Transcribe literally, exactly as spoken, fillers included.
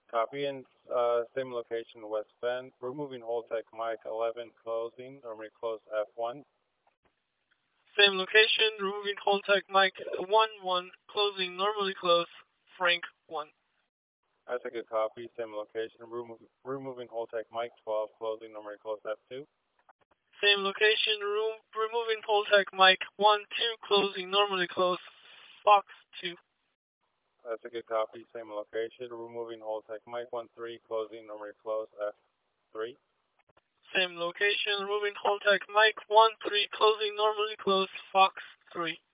Copy in uh, same location, West Bend. Removing Holtec Mike eleven, closing, normally close F one. Same location, removing Holtec Mike one one, closing, normally close, Frank one. I take a copy, same location, remo removing Holtec Mike twelve, closing, normally close F two. Same location, room, removing Holtec Mike one two, closing, normally close, Fox two. That's a good copy, same location, removing Holtec Mike one three, closing, normally close F three. Same location, removing Holtec Mike one three, closing, normally close, Fox three.